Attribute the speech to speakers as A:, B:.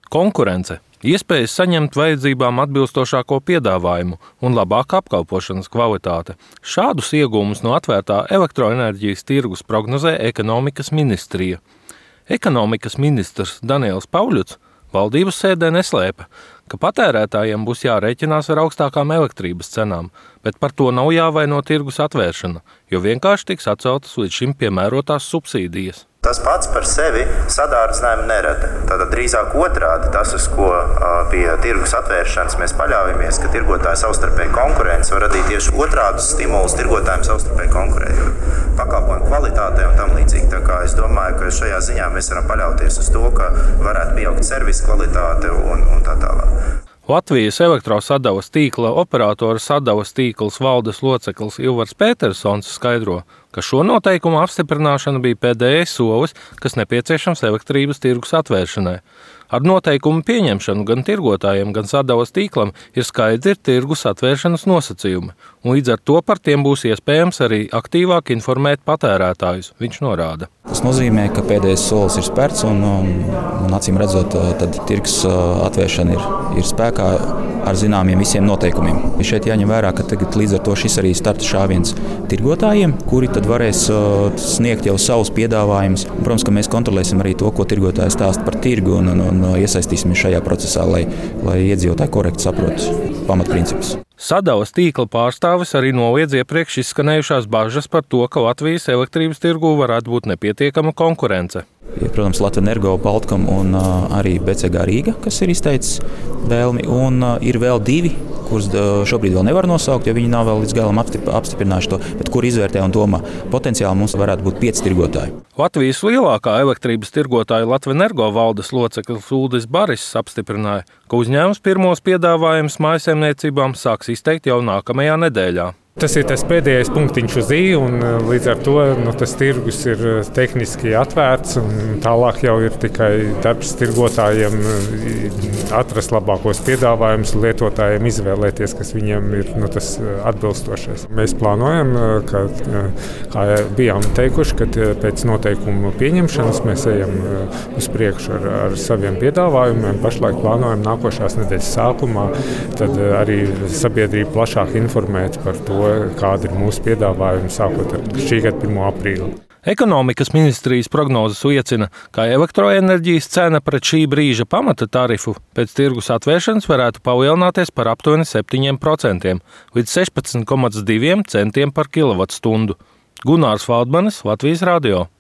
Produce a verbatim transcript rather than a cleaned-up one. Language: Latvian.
A: Konkurence. Iespējas saņemt vajadzībām atbilstošāko piedāvājumu un labāku apkalpošanas kvalitāte. Šādus iegūmus no atvērtā elektroenerģijas tirgus prognozē ekonomikas ministrija. Ekonomikas ministrs Daniels Pauļuts valdības sēdē neslēpa, ka patērētājiem būs jārēķinās ar augstākām elektrības cenām, bet par to nav jāvaino tirgus atvēršana, jo vienkārši tiks atceltas līdz šim piemērotās subsīdijas.
B: Tas pats par sevi sadārdzinājumu nerada. Tātad drīzāk otrādi tas, uz ko pie tirgus atvēršanas mēs paļaujamies, ka tirgotāji savstarpēji konkurence var radīt tieši otrādus stimulus tirgotājiem savstarpēji konkurējot. Pakalpojumu kvalitātei un tam līdzīgi. Tā kā es domāju, ka šajā ziņā mēs varam paļauties uz to, ka varētu pieaugt servisa kvalitāte un, un tā tālāk.
A: Latvijas elektrosadavas tīkla operatora sadavas tīkls valdes loceklis Ilvars Pētersons skaidro, ka šo noteikumu apstiprināšana bija pēdējais solis, kas nepieciešams elektrības tirgus atvēršanai. Ar noteikumu pieņemšanu gan tirgotājiem, gan sadavas tīklam ir skaidri tirgus atvēršanas nosacījumi, un līdz ar to par tiem būs iespējams arī aktīvāk informēt patērētājus, viņš norāda.
C: Tas nozīmē, ka pēdējais solis ir spērts un, un, un acīm redzot, tad tirgus atvēršana ir, ir spēkā ar zināmiem visiem noteikumiem. Šeit jāņem vērā, ka tagad līdz ar to šis arī starta šāviens tirgotājiem, kuri tad varēs sniegt jau savus piedāvājumus. Protams, ka mēs kontrolēsim arī to, ko tirgotāji stāsta par tirgu un, un, un iesaistīsimies šajā procesā, lai, lai iedzīvotāji korekti saprotu pamatprincipus.
A: Sadavas tīkla pārstāvis arī noliedz iepriekš izskanējušās bažas par to, ka Latvijas elektrības tirgū varētu būt nepietiekama konkurence.
C: Ir, protams, Latvenergo, Baltkom un uh, arī B C G Rīga, kas ir izteicis vēlmi, un uh, ir vēl divi, kurus uh, šobrīd vēl nevar nosaukt, jo viņi nav vēl līdz galam apstiprinājuši to, bet kur izvērtē un domā, potenciāli mums varētu būt pieci tirgotāji.
A: Latvijas lielākā elektrības tirgotāja Latvenergo valdes loceklis Uldis Bariss apstiprināja, ka uzņēmums pirmos piedāvājumus mājsaimniecībām sāks izteikt jau nākamajā nedēļā.
D: Tas ir tas pēdējais punktiņš uz i, un līdz ar to nu, tas tirgus ir tehniski atvērts, un tālāk jau ir tikai darbs tirgotājiem atrast labākos piedāvājumus, lietotājiem izvēlēties, kas viņiem ir nu, tas atbilstošais. Mēs plānojam, ka, kā bijām teikuši, ka pēc noteikumu pieņemšanas mēs ejam uz priekšu ar, ar saviem piedāvājumiem. Pašlaik plānojam nākošās nedēļas sākumā, tad arī sabiedrību plašāk informēt par to, kāda ir mūsu piedāvājuma sākot ar šī gada pirmo aprīli.
A: Ekonomikas ministrijas prognozes liecina, ka elektroenerģijas cena pret šī brīža pamata tarifu pēc tirgus atvēršanas varētu palielināties par aptuveni septiņiem procentiem līdz sešpadsmit komats divi centiem par kilovatstundu. Gunārs Valdmanis, Latvijas radio.